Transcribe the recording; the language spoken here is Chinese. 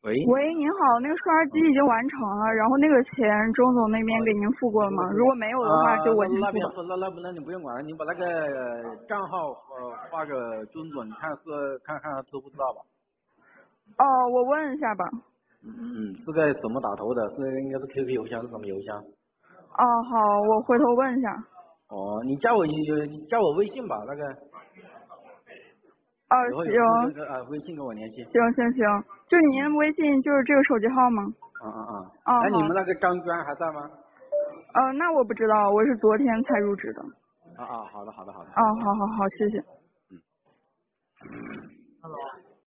喂， 喂，您好，那个刷机已经完成了，然后那个钱钟总那边给您付过了吗？如果没有的话，就我先付吧。 那你不用管了，你把那个账号发给钟总，看他知不知道吧？ 哦，我问一下吧。 是个怎么打头的？应该是 QQ 邮箱是什么邮箱？ 哦，好，我回头问一下。 哦，你加我微信吧，那个。以后有事行。 就微信跟我联系。 行，就您微信就是这个手机号吗？ 哎，你们那个张娟还在吗？ 那我不知道，我是昨天才入职的。 好的。 好，谢谢。 Hello。